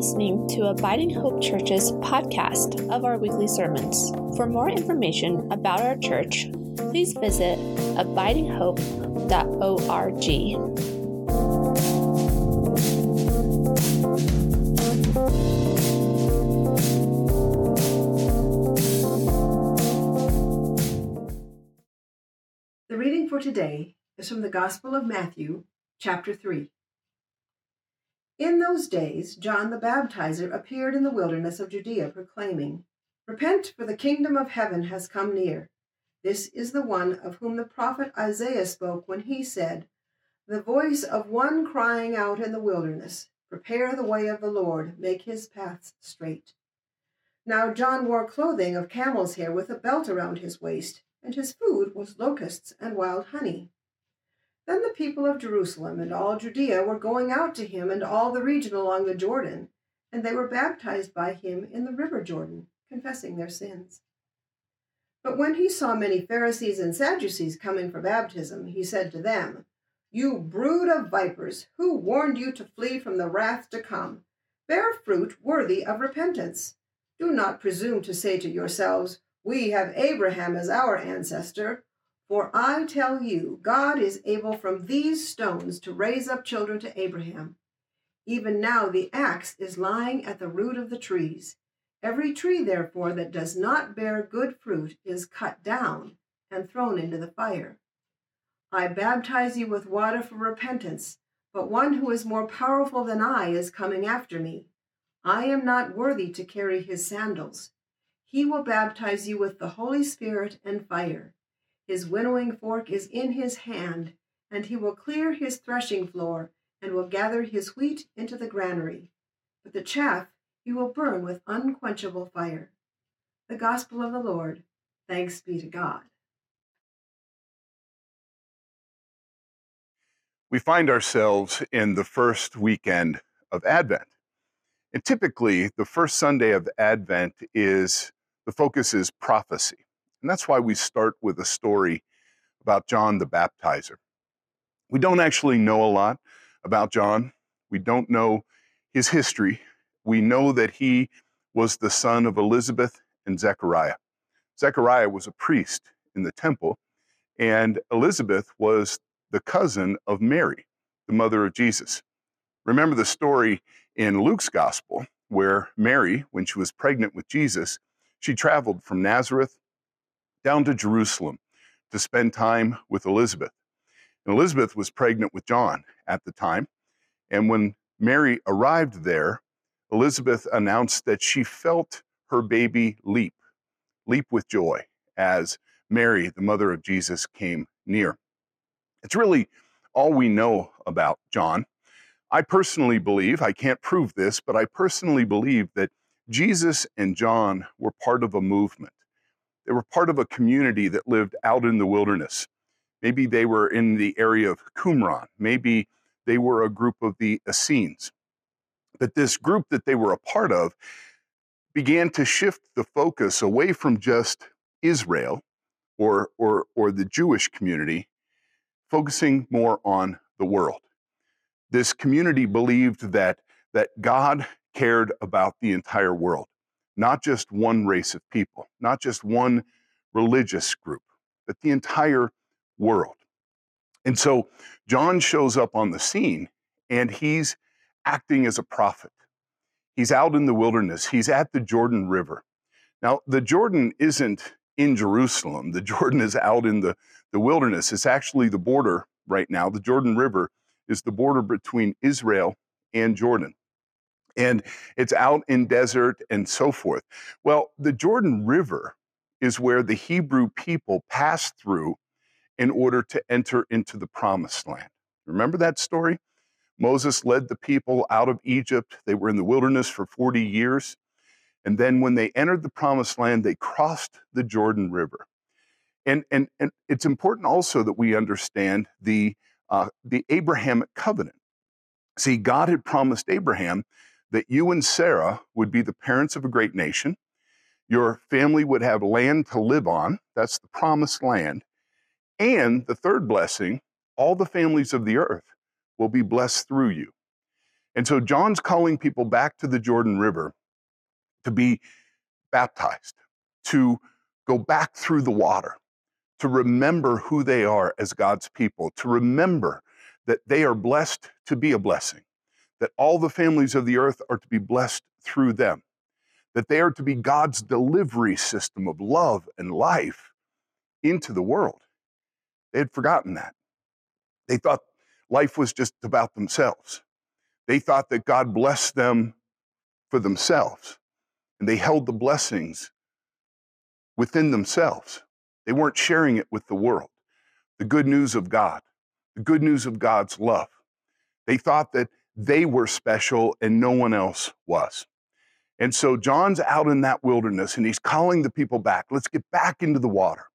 listening to Abiding Hope Church's podcast of our weekly sermons. For more information about our church, please visit abidinghope.org. The reading for today is from the Gospel of Matthew, chapter 3. In those days, John the Baptizer appeared in the wilderness of Judea, proclaiming, "Repent, for the kingdom of heaven has come near. This is the one of whom the prophet Isaiah spoke when he said, 'The voice of one crying out in the wilderness, prepare the way of the Lord, make his paths straight.' Now John wore clothing of camel's hair with a belt around his waist, and his food was locusts and wild honey. Then the people of Jerusalem and all Judea were going out to him and all the region along the Jordan, and they were baptized by him in the river Jordan, confessing their sins. But when he saw many Pharisees and Sadducees coming for baptism, he said to them, 'You brood of vipers, who warned you to flee from the wrath to come? Bear fruit worthy of repentance. Do not presume to say to yourselves, "We have Abraham as our ancestor." For I tell you, God is able from these stones to raise up children to Abraham. Even now the axe is lying at the root of the trees. Every tree, therefore, that does not bear good fruit is cut down and thrown into the fire. I baptize you with water for repentance, but one who is more powerful than I is coming after me. I am not worthy to carry his sandals. He will baptize you with the Holy Spirit and fire. His winnowing fork is in his hand, and he will clear his threshing floor and will gather his wheat into the granary. But the chaff he will burn with unquenchable fire." The Gospel of the Lord. Thanks be to God. We find ourselves in the first weekend of Advent. And typically, the first Sunday of Advent the focus is prophecy. And that's why we start with a story about John the Baptizer. We don't actually know a lot about John. We don't know his history. We know that he was the son of Elizabeth and Zechariah. Zechariah was a priest in the temple, and Elizabeth was the cousin of Mary, the mother of Jesus. Remember the story in Luke's gospel where Mary, when she was pregnant with Jesus, she traveled from Nazareth down to Jerusalem to spend time with Elizabeth. And Elizabeth was pregnant with John at the time. And when Mary arrived there, Elizabeth announced that she felt her baby leap with joy as Mary, the mother of Jesus, came near. It's really all we know about John. I personally believe, I can't prove this, but I personally believe that Jesus and John were part of a movement. They were part of a community that lived out in the wilderness. Maybe they were in the area of Qumran. Maybe they were a group of the Essenes. But this group that they were a part of began to shift the focus away from just Israel or the Jewish community, focusing more on the world. This community believed that God cared about the entire world, not just one race of people, not just one religious group, but the entire world. And so John shows up on the scene, and he's acting as a prophet. He's out in the wilderness. He's at the Jordan River. Now, the Jordan isn't in Jerusalem. The Jordan is out in the wilderness. It's actually the border right now. The Jordan River is the border between Israel and Jordan. And it's out in desert and so forth. Well, the Jordan River is where the Hebrew people passed through in order to enter into the promised land. Remember that story? Moses led the people out of Egypt. They were in the wilderness for 40 years. And then when they entered the promised land, they crossed the Jordan River. And it's important also that we understand the Abrahamic covenant. See, God had promised Abraham that you and Sarah would be the parents of a great nation. Your family would have land to live on. That's the promised land. And the third blessing, all the families of the earth will be blessed through you. And so John's calling people back to the Jordan River to be baptized, to go back through the water, to remember who they are as God's people, to remember that they are blessed to be a blessing, that all the families of the earth are to be blessed through them, that they are to be God's delivery system of love and life into the world. They had forgotten that. They thought life was just about themselves. They thought that God blessed them for themselves, and they held the blessings within themselves. They weren't sharing it with the world. The good news of God, the good news of God's love. They thought that they were special and no one else was. And so John's out in that wilderness and he's calling the people back. Let's get back into the water.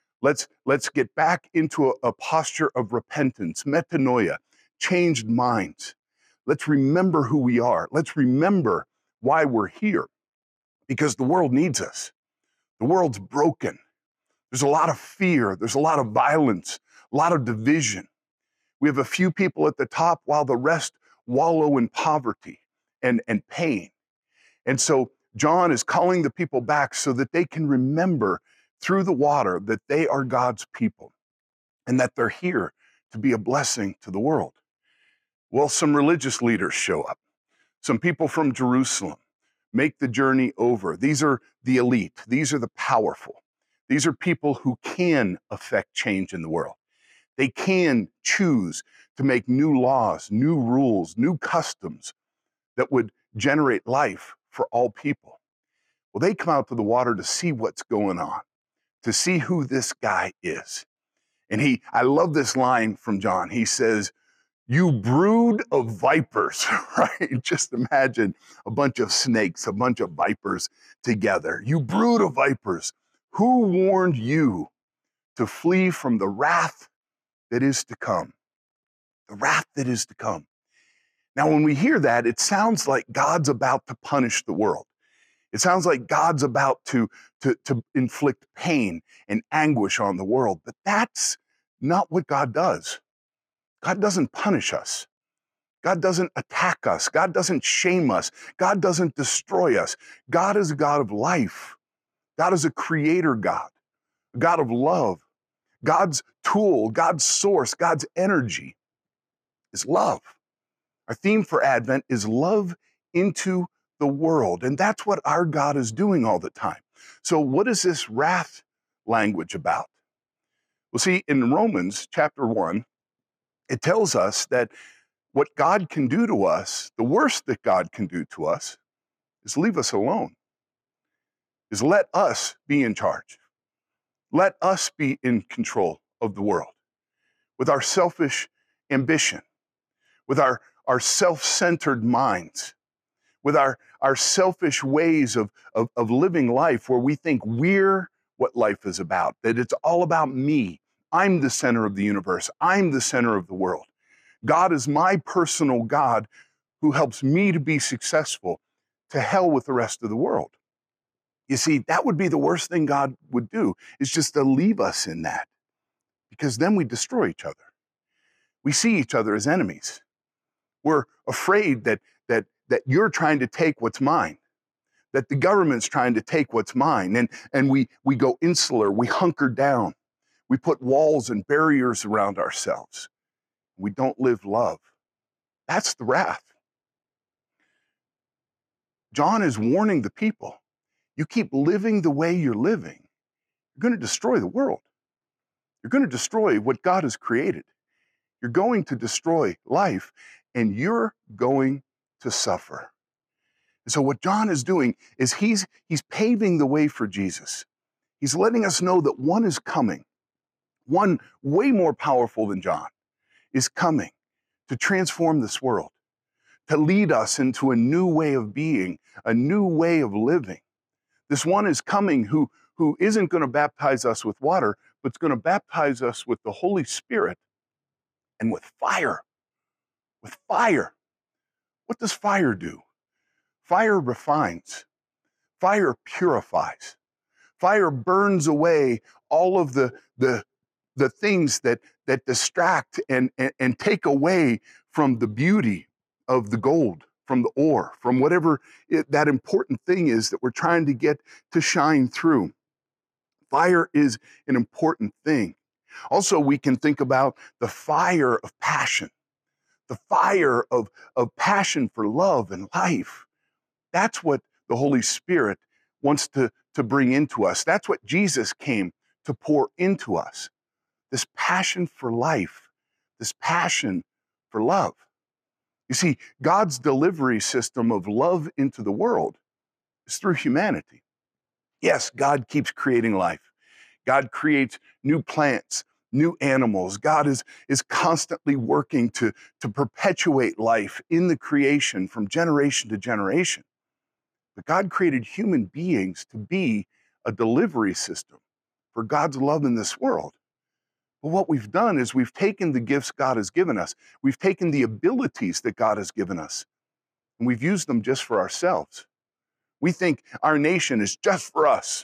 Let's get back into a posture of repentance, metanoia, changed minds. Let's remember who we are. Let's remember why we're here, because the world needs us. The world's broken. There's a lot of fear. There's a lot of violence, a lot of division. We have a few people at the top while the rest wallow in poverty and pain. And so John is calling the people back so that they can remember through the water that they are God's people and that they're here to be a blessing to the world. Well, some religious leaders show up. Some people from Jerusalem make the journey over. These are the elite. These are the powerful. These are people who can affect change in the world. They can choose to make new laws, new rules, new customs that would generate life for all people. Well, they come out to the water to see what's going on, to see who this guy is. And I love this line from John. He says, "You brood of vipers," right? Just imagine a bunch of snakes, a bunch of vipers together. You brood of vipers, who warned you to flee from the wrath that is to come? The wrath that is to come. Now, when we hear that, it sounds like God's about to punish the world. It sounds like God's about to inflict pain and anguish on the world, but that's not what God does. God doesn't punish us. God doesn't attack us. God doesn't shame us. God doesn't destroy us. God is a God of life. God is a creator God, a God of love. God's tool, God's source, God's energy is love. Our theme for Advent is love into the world, and that's what our God is doing all the time. So what is this wrath language about? Well, see, in Romans chapter 1, it tells us that what God can do to us, the worst that God can do to us, is leave us alone, is let us be in charge. Let us be in control of the world with our selfish ambition, with our self-centered minds, with our selfish ways of living life where we think we're what life is about, that it's all about me. I'm the center of the universe. I'm the center of the world. God is my personal God who helps me to be successful. To hell with the rest of the world. You see, that would be the worst thing God would do, is just to leave us in that, because then we destroy each other. We see each other as enemies. We're afraid that you're trying to take what's mine, that the government's trying to take what's mine, and we go insular, we hunker down, we put walls and barriers around ourselves. We don't live love. That's the wrath. John is warning the people, you keep living the way you're living, you're going to destroy the world. You're going to destroy what God has created. You're going to destroy life, and you're going to suffer. And so what John is doing is he's paving the way for Jesus. He's letting us know that one is coming, one way more powerful than John, is coming to transform this world, to lead us into a new way of being, a new way of living. This one is coming who isn't going to baptize us with water, but is going to baptize us with the Holy Spirit and with fire. With fire. What does fire do? Fire refines. Fire purifies. Fire burns away all of the things that distract and take away from the beauty of the gold, from the ore, from whatever that important thing is that we're trying to get to shine through. Fire is an important thing. Also, we can think about the fire of passion, the fire of passion for love and life. That's what the Holy Spirit wants to bring into us. That's what Jesus came to pour into us. This passion for life, this passion for love. You see, God's delivery system of love into the world is through humanity. Yes, God keeps creating life. God creates new plants, new animals. God is constantly working to perpetuate life in the creation from generation to generation. But God created human beings to be a delivery system for God's love in this world. But what we've done is we've taken the gifts God has given us. We've taken the abilities that God has given us, and we've used them just for ourselves. We think our nation is just for us.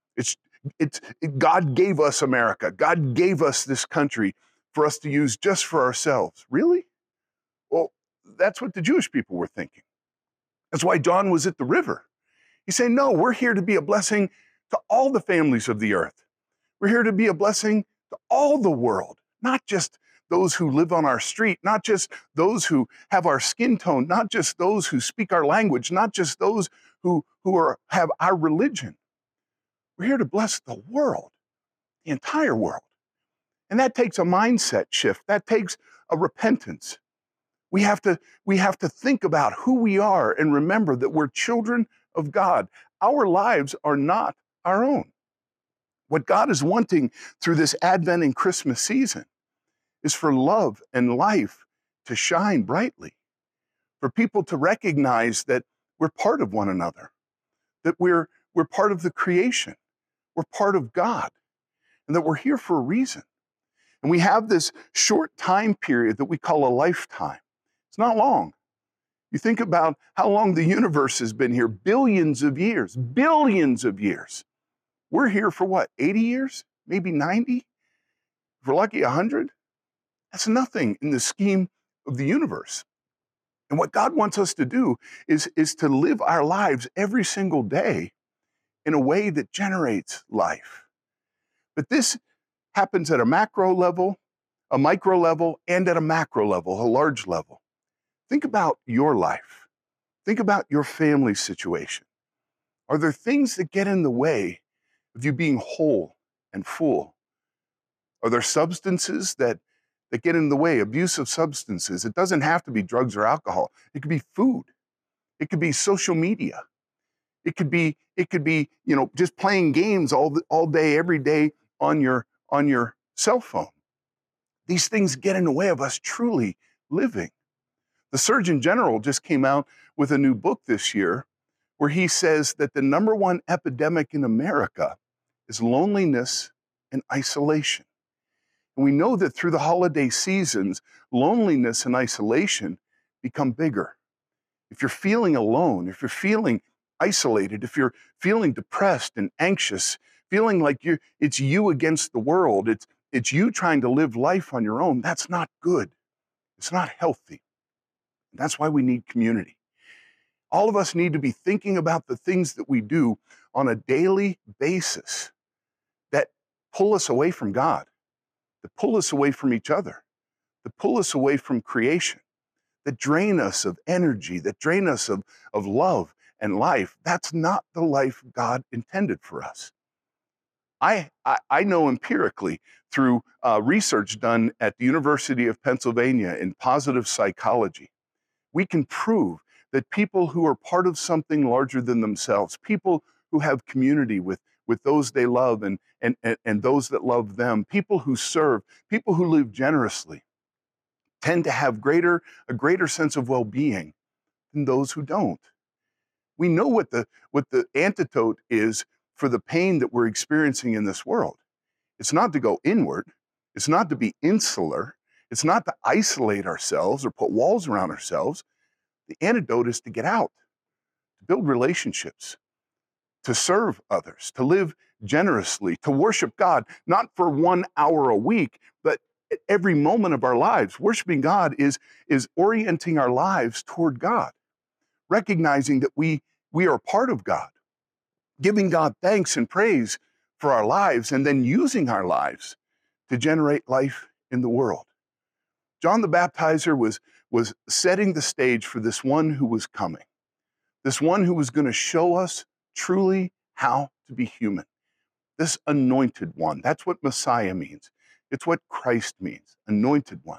God gave us America. God gave us this country for us to use just for ourselves. Really? Well, that's what the Jewish people were thinking. That's why John was at the river. He's saying, no, we're here to be a blessing to all the families of the earth. We're here to be a blessing to all the world, not just those who live on our street, not just those who have our skin tone, not just those who speak our language, not just those who have our religion. We're here to bless the world, the entire world. And that takes a mindset shift. That takes a repentance. We have to think about who we are and remember that we're children of God. Our lives are not our own. What God is wanting through this Advent and Christmas season is for love and life to shine brightly, for people to recognize that we're part of one another, that we're part of the creation, we're part of God, and that we're here for a reason. And we have this short time period that we call a lifetime. It's not long. You think about how long the universe has been here, billions of years, billions of years. We're here for what, 80 years, maybe 90? If we're lucky, 100? That's nothing in the scheme of the universe. And what God wants us to do is to live our lives every single day in a way that generates life. But this happens at a macro level, a micro level, and at a macro level, a large level. Think about your life. Think about your family situation. Are there things that get in the way of you being whole and full? Are there substances that get in the way, abusive substances? It doesn't have to be drugs or alcohol. It could be food. It could be social media. It could be, just playing games all day, every day on your cell phone. These things get in the way of us truly living. The Surgeon General just came out with a new book this year where he says that the number one epidemic in America is loneliness and isolation. And we know that through the holiday seasons, loneliness and isolation become bigger. If you're feeling alone, if you're feeling isolated, if you're feeling depressed and anxious, feeling like it's you against the world, it's you trying to live life on your own, that's not good. It's not healthy. That's why we need community. All of us need to be thinking about the things that we do on a daily basis that pull us away from God, that pull us away from each other, that pull us away from creation, that drain us of energy, that drain us of love and life. That's not the life God intended for us. I know empirically through research done at the University of Pennsylvania in positive psychology, we can prove that people who are part of something larger than themselves, people who have community with those they love and those that love them, people who serve, people who live generously, tend to have a greater sense of well-being than those who don't. We know what the antidote is for the pain that we're experiencing in this world. It's not to go inward. It's not to be insular. It's not to isolate ourselves or put walls around ourselves. The antidote is to get out, to build relationships, to serve others, to live generously, to worship God, not for 1 hour a week, but every moment of our lives. Worshiping God is orienting our lives toward God, recognizing that we are part of God, giving God thanks and praise for our lives, and then using our lives to generate life in the world. John the Baptizer was setting the stage for this one who was coming, this one who was going to show us truly how to be human, this anointed one. That's what Messiah means. It's what Christ means, anointed one.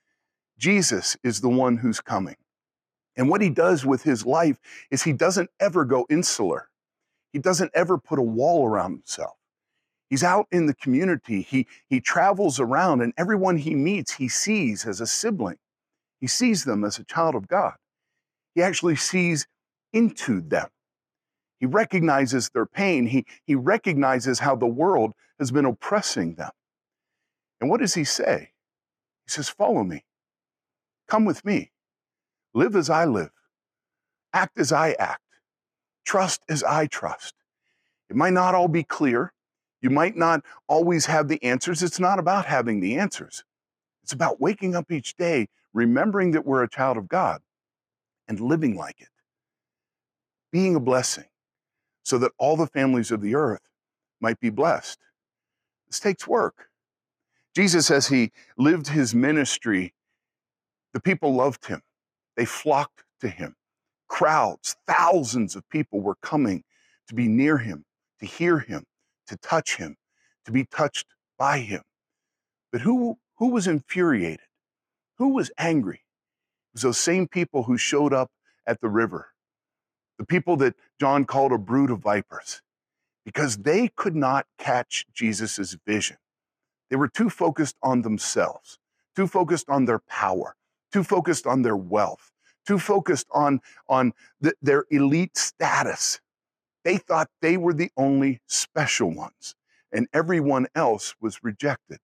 Jesus is the one who's coming. And what he does with his life is he doesn't ever go insular. He doesn't ever put a wall around himself. He's out in the community. He travels around, and everyone he meets, he sees as a sibling. He sees them as a child of God. He actually sees into them. He recognizes their pain. He recognizes how the world has been oppressing them. And what does he say? He says, follow me. Come with me. Live as I live. Act as I act. Trust as I trust. It might not all be clear. You might not always have the answers. It's not about having the answers. It's about waking up each day, remembering that we're a child of God and living like it. Being a blessing so that all the families of the earth might be blessed. This takes work. Jesus, as he lived his ministry, the people loved him. They flocked to him. Crowds, thousands of people were coming to be near him, to hear him, to touch him, to be touched by him. But who was infuriated? Who was angry? It was those same people who showed up at the river, the people that John called a brood of vipers, because they could not catch Jesus's vision. They were too focused on themselves, too focused on their power, too focused on their wealth, too focused on their elite status. They thought they were the only special ones, and everyone else was rejected.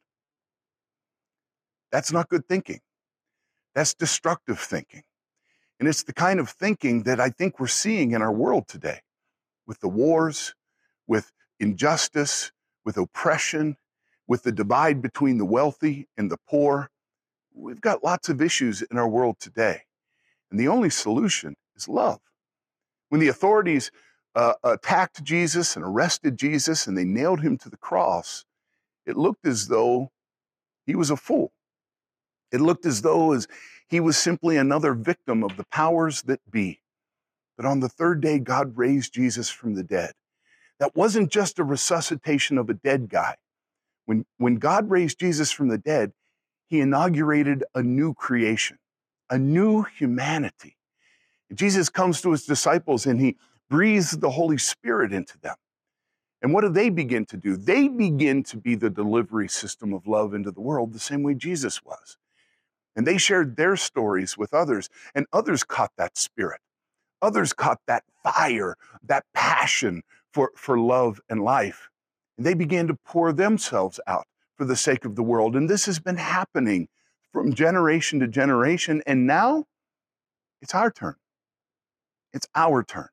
That's not good thinking. That's destructive thinking. And it's the kind of thinking that I think we're seeing in our world today, with the wars, with injustice, with oppression, with the divide between the wealthy and the poor. We've got lots of issues in our world today. And the only solution is love. When the authorities attacked Jesus and arrested Jesus and they nailed him to the cross, it looked as though he was a fool. It looked as though he was simply another victim of the powers that be. But on the third day, God raised Jesus from the dead. That wasn't just a resuscitation of a dead guy. When God raised Jesus from the dead, he inaugurated a new creation, a new humanity. Jesus comes to his disciples and he breathes the Holy Spirit into them. And what do they begin to do? They begin to be the delivery system of love into the world the same way Jesus was. And they shared their stories with others, and others caught that spirit. Others caught that fire, that passion for love and life. And they began to pour themselves out for the sake of the world. And this has been happening from generation to generation. And now it's our turn. It's our turn.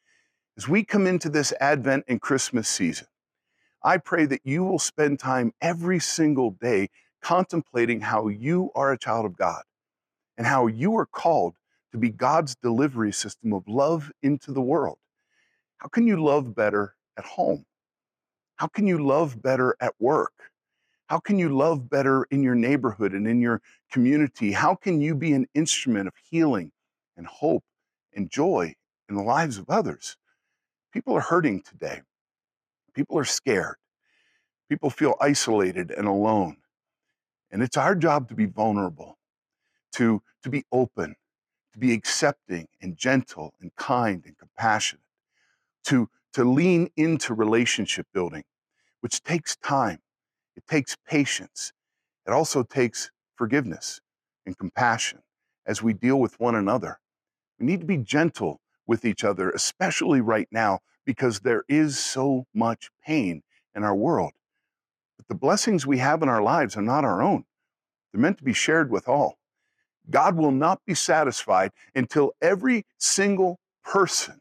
As we come into this Advent and Christmas season, I pray that you will spend time every single day contemplating how you are a child of God and how you are called to be God's delivery system of love into the world. How can you love better at home? How can you love better at work? How can you love better in your neighborhood and in your community? How can you be an instrument of healing and hope and joy in the lives of others? People are hurting today. People are scared. People feel isolated and alone. And it's our job to be vulnerable, to be open, to be accepting and gentle and kind and compassionate, to lean into relationship building, which takes time. It takes patience. It also takes forgiveness and compassion as we deal with one another. We need to be gentle with each other, especially right now, because there is so much pain in our world. But the blessings we have in our lives are not our own. They're meant to be shared with all. God will not be satisfied until every single person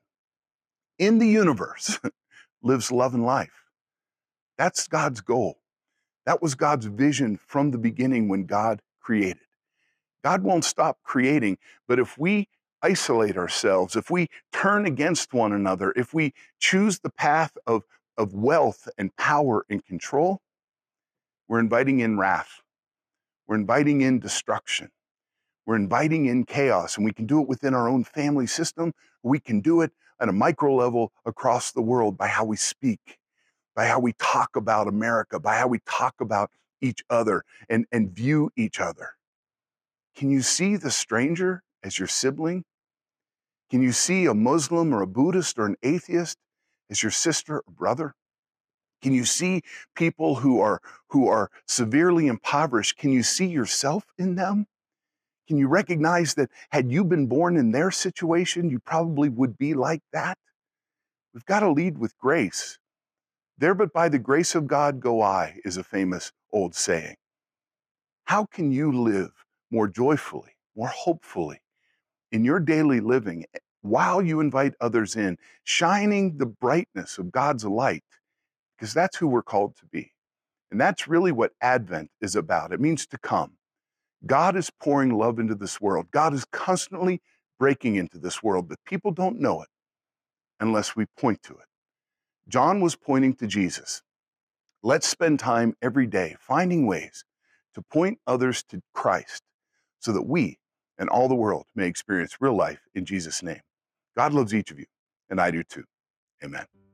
in the universe lives love and life. That's God's goal. That was God's vision from the beginning when God created. God won't stop creating, but if we isolate ourselves, if we turn against one another, if we choose the path of wealth and power and control, we're inviting in wrath. We're inviting in destruction. We're inviting in chaos, and we can do it within our own family system. We can do it at a micro level across the world by how we speak, by how we talk about America, by how we talk about each other and view each other. Can you see the stranger as your sibling? Can you see a Muslim or a Buddhist or an atheist as your sister or brother? Can you see people who are severely impoverished? Can you see yourself in them? Can you recognize that had you been born in their situation, you probably would be like that? We've got to lead with grace. There but by the grace of God go I, is a famous old saying. How can you live more joyfully, more hopefully in your daily living while you invite others in, shining the brightness of God's light? Because that's who we're called to be. And that's really what Advent is about. It means to come. God is pouring love into this world. God is constantly breaking into this world, but people don't know it unless we point to it. John was pointing to Jesus. Let's spend time every day finding ways to point others to Christ so that we and all the world may experience real life in Jesus' name. God loves each of you, and I do too. Amen.